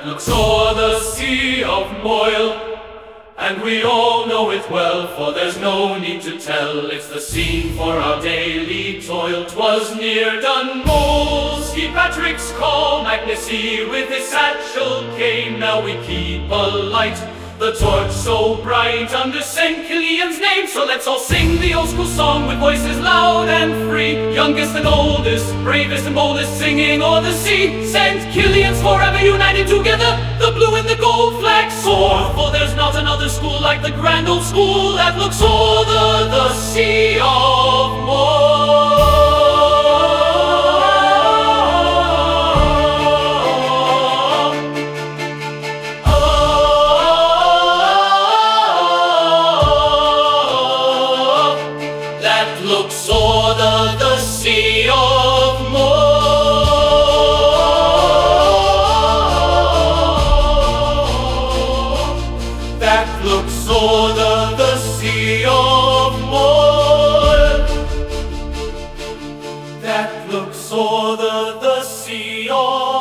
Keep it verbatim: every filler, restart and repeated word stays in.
that looks o'er the sea of Moyle. And we all know it well, for there's no need to tell. It's the scene for our daily toil. 'Twas near Dunmole's, St. Patrick's Call. Macnessy with his satchel came. Now we keep alight the torch so bright under Saint Killian's name. So let's all sing the old school song with voices loud and free. Youngest and oldest, bravest and boldest, singing o'er the sea. Saint Killian's forever united together, the blue and the gold flag soar. For there's not another school like the grand old school that looks o'er the, the sea of Moyle. Looks o'er the, the sea of Moyle. That looks o'er the, the sea of Moyle. That looks o'er the, the sea of